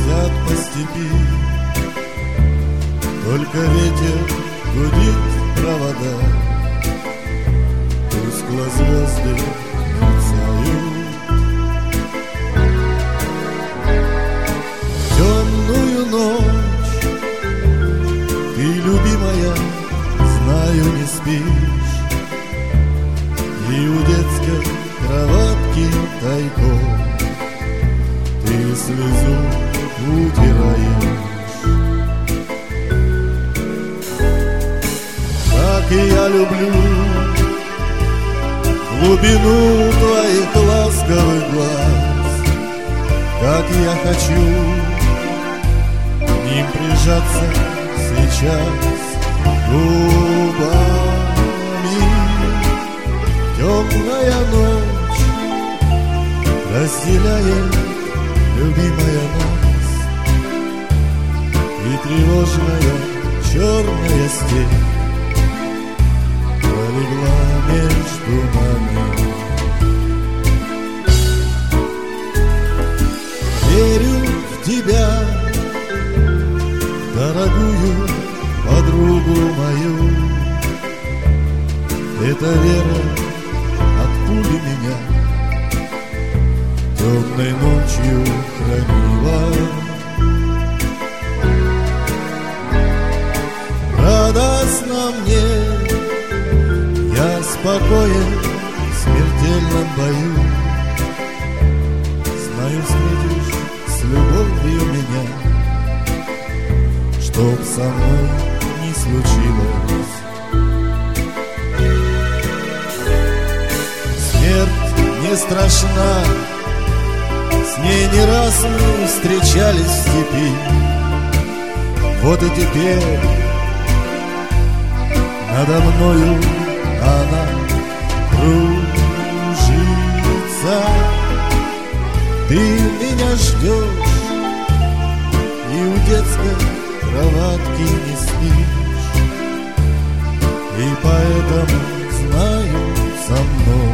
скользят по степи. Только ветер гудит провода, тускло звезды мерцают. Темную ночь ты, любимая, знаю, не спишь, и у детской кроватки тайком ты слезу утираешь. Как и я люблю глубину твоих ласковых глаз, как я хочу к ним прижаться сейчас губами. Темная ночь разделяет, любимая, нас, и тревожная черная степь пролегла между нами. Верю в тебя, дорогую подругу мою. Эта вера от пули меня темной ночью хранила. Радостно мне, я спокоен в смертельном бою. Знаю, встретишь с любовью меня, чтоб со мной не случилось. Смерть не страшна, с ней не раз мы встречались в степи. Вот и теперь надо мною она кружится. Ты меня ждешь и у детской кроватки не спишь, и поэтому знаю, со мной